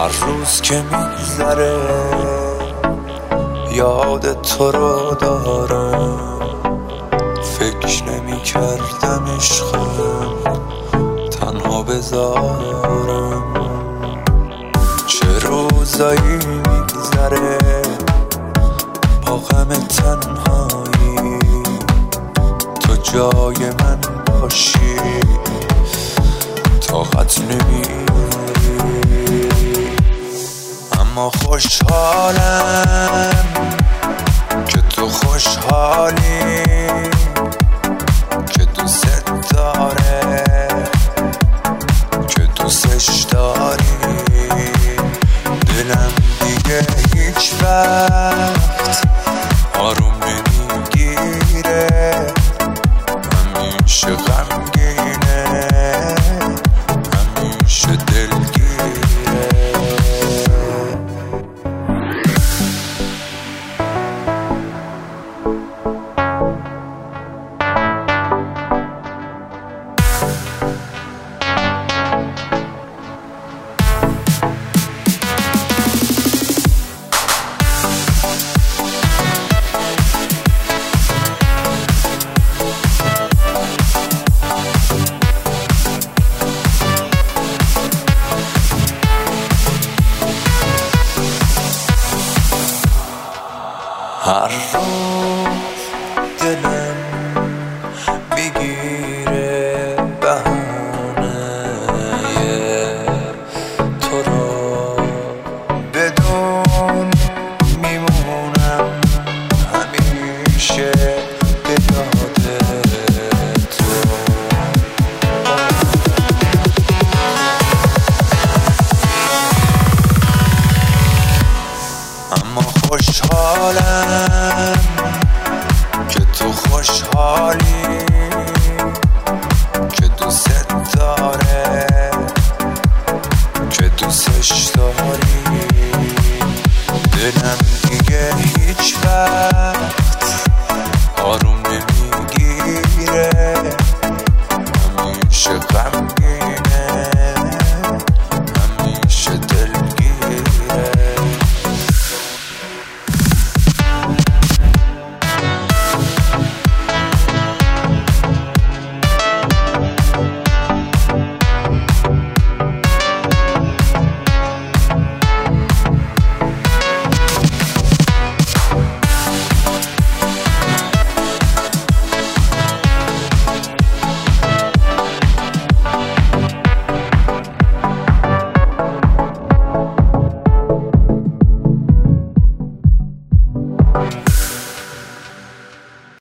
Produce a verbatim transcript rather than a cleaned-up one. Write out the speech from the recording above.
هر روز که میگذره یاد تو رو دارم، فکر نمی کردم عشقم تنها بذارم. چه روزایی میگذره با غم تنهایی، تو جای من باشی طاقت نمیاری. اما خوشحالم که تو خوشحالی، که دوست داره، که دوستش داری. دلم دیگه هیچ وقت آروم نمیگیره، همیشه غمگینه، همیشه دلگیره. هر روز